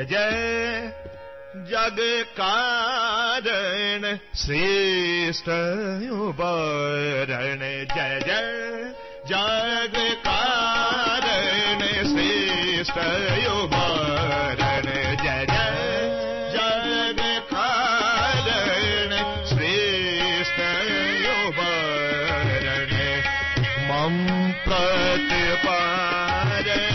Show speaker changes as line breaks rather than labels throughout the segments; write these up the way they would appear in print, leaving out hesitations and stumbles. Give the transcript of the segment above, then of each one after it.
जय जग कारण श्रेष्ठ उबारण जय जय जग कारण श्रेष्ठ उबारण जय जय जग कारण श्रेष्ठ उबारण मम प्रतिपारण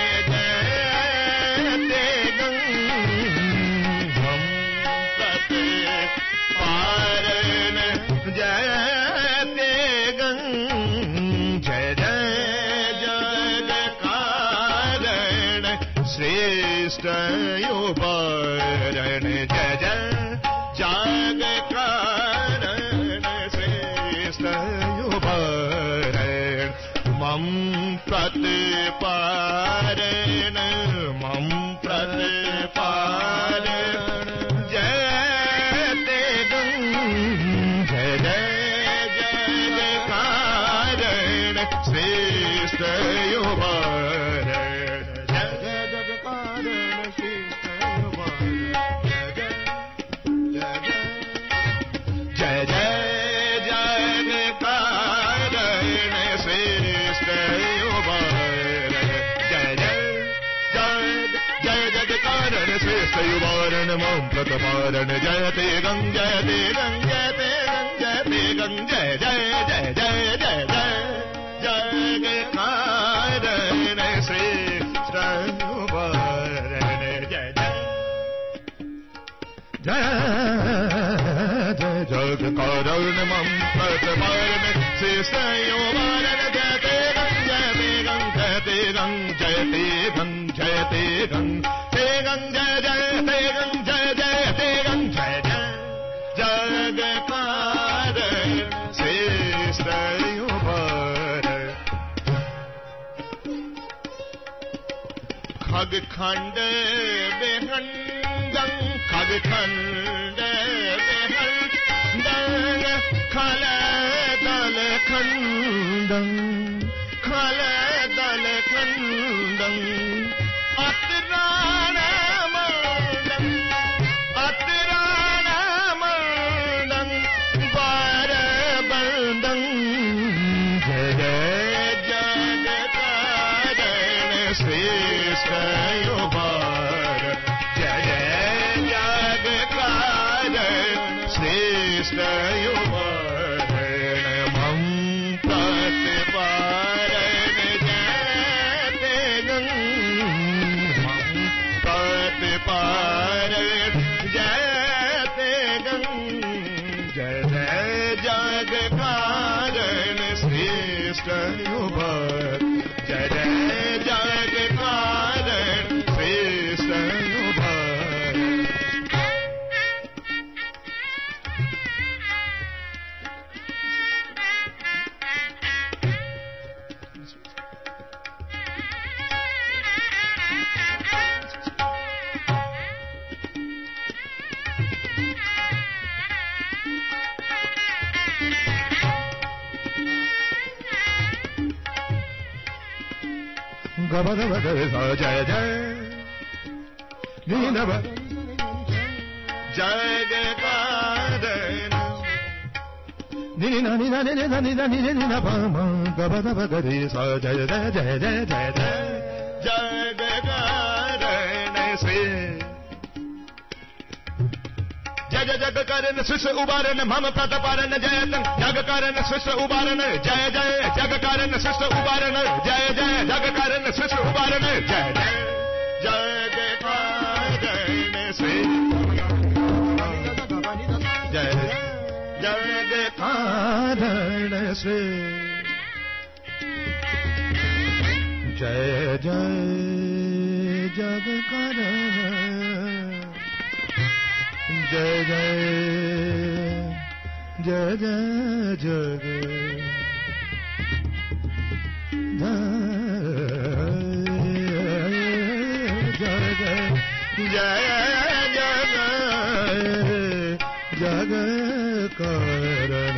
श्रेष्ठ उबारण जय जय जग कारण श्रेष्ठ उबारण मम प्रतिपारण जय ते गं जय जय जग कारण श्रेष्ठ उबारण युवारण मम प्रतिपारण जयते गं जयते गं जयते गं जयते गं जय जय जय जय जय जय जग कारण श्रेष्ठ उबारण जय जय जय जय जग कारण मम प्रतिपारण श्रेष्ठ उबारण जयते गं जयते गं जयते गं जयते गं जयते गं ते गं जय जय ते गं जय जय ते गं जय जय जग कारण श्रेष्ठ उबारण खग खंड बेहंदं खग खंड बेहंदं खल दल खंडं खल दल खंडं जय जय नीनव जग कारण नीना नीना नीना नीना नीना पम गबद बगरे सा जय जय जय जय जय जय जग कारण से जग जग कारण शिष्य उबारण मम प्रतिपारण जय जग कारण शिष्य उबारण जय जय जग कारण शिष्य उबारण जय जय जग कारण शिष्य उबारण जय जय जग कारण से जय जग कारण से जय जय जग कारण जय जय जय जय जग जय जग जग कारण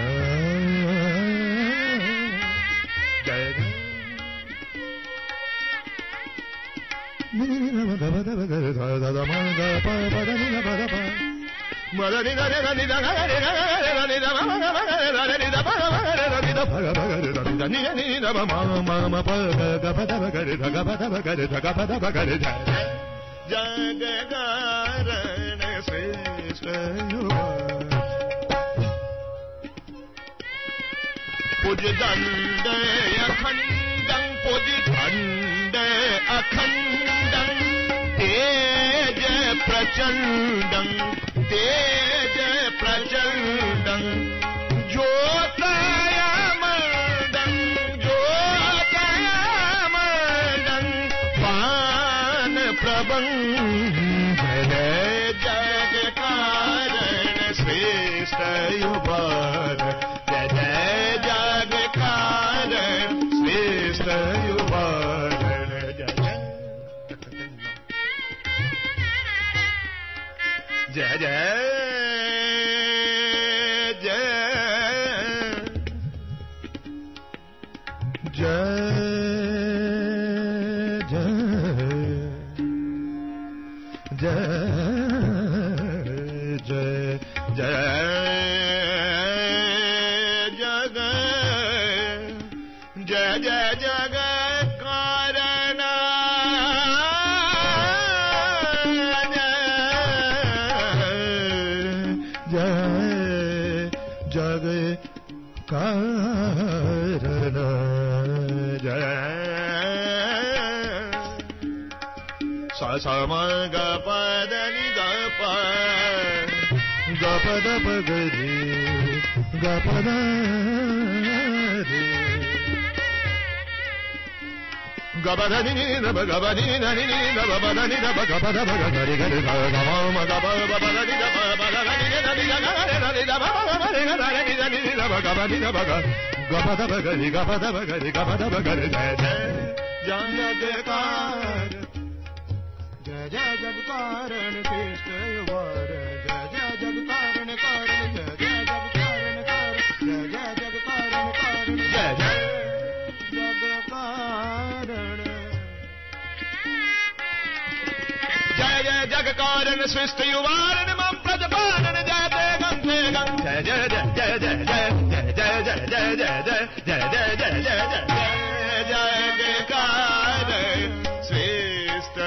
जय Pujidande akhindam, pujidande akhindam, teja prachandam, teja prachandam, jyotayamandam, jyotayamandam, pan prabam, jai jagkaran shrestha yubar. Jai Jai Jai Jai Jai Jai Jai Jai Sama ga pa da ni ga pa da pa ga ri ga pa da ri ga pa da ni na ba ga pa ni na ni na ba pa da ni na ba ga pa da ba ga ri ga ri ga ga ma ga pa ba da ni na ba da ni na ni ga ga ni na ba ba ba ni na ni na ni na ba ga pa ni na ba ga pa da ba ga ri ga pa da ba ga ri ga pa da ba ga ri jai jagkar Jai Jai Jagkaran Krishna Yuvar Jai Jai Jagkaran Karan Jai Jai Jagkaran Karan Jai Jai Jagkaran Karan Jai Jai Jagkaran Jai Jai Jagkaran Krishna Yuvar Mam Prajapanan Jai Jai Gante Gang Jai Jai Jai Jai Jai Jai Jai Jai Jai Jai Jai Jai Jai Jai Jai Jagkaran Krishna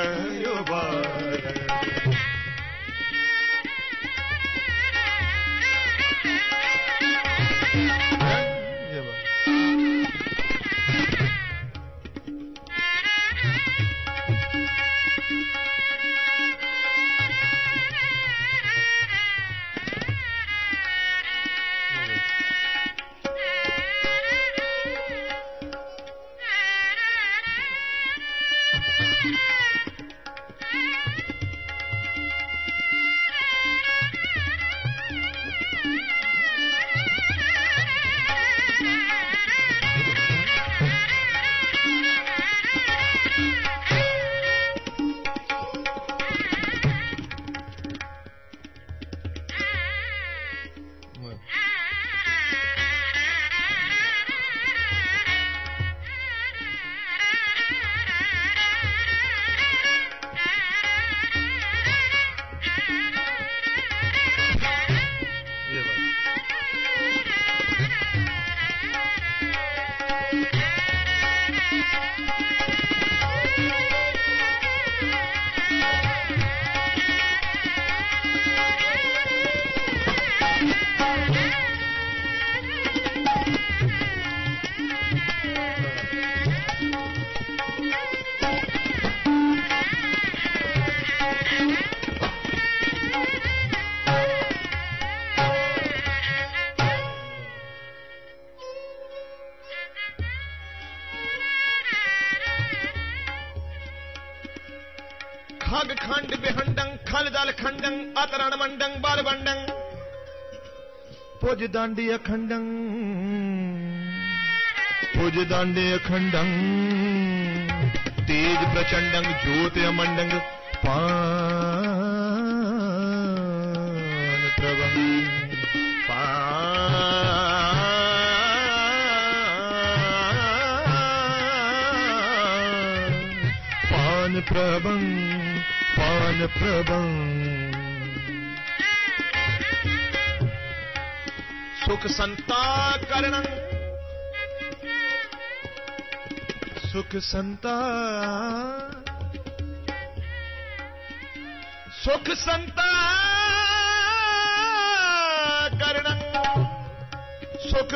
खग खंड बिहंडं खल दल खंडं अतरण मंडं बाल बंडं पुज दांडी अखंडं तेज प्रचंडं ज्योति अमंडं पान प्रभं प्रभं पान प्रभं सुख संताकरणं सुख संताकरणं सुख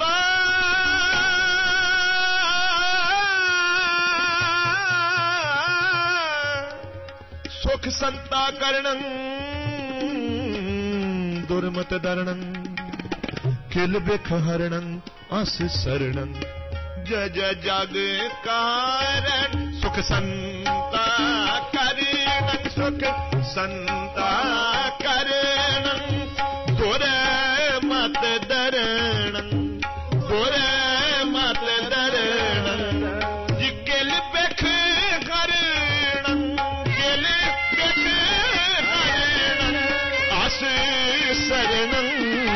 संताकरणं दुर्मत दरणं किल बिखहरणं अस शरणं जय जय जग कारण सुख संताकरणं सुख संताकरणं दुर्मत दरणं दुर्मत दरणं किल बिखहरणं किल बिखहरणं अस शरणं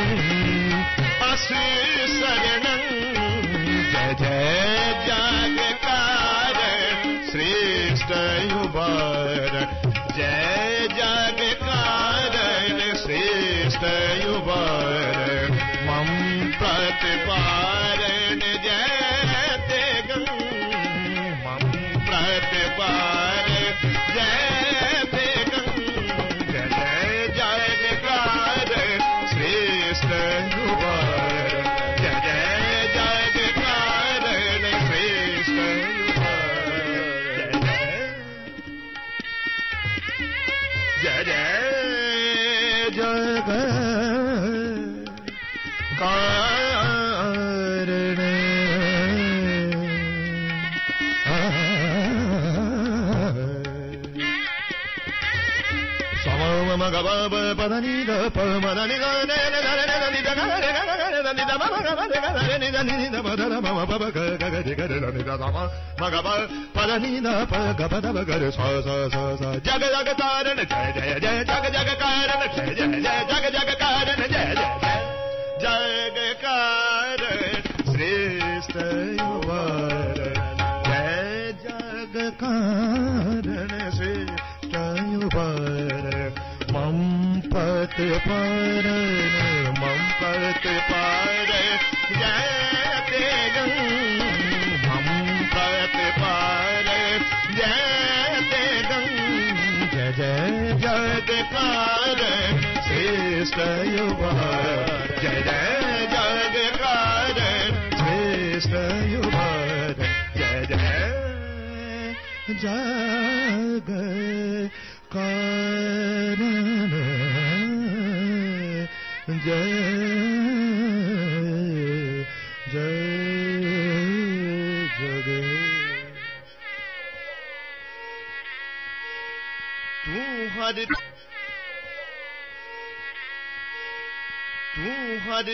शरणं जय जय जगकार श्रेष्ठ युवार जय जगकार श्रेष्ठ युवार मम प्रतिपारण जय देगं मम प्रतिपार जय देगं जय जय जगकार श्रेष्ठ युवार कारण समम गब पदनी द पमदनी द जग जग कारण जय जय जय जग जग कारण जय जय जय जग जग कारण जय जय जग कारण श्रेष्ठ युवार जय जग कारण श्रेष्ठ युवार मम पत पार जय देगं मम पत पार जय देगं जय जय जगकार श्रेष्ठ युवार जय जय जगकार श्रेष्ठ युवार जय जय जगकार जय जय जग तू हर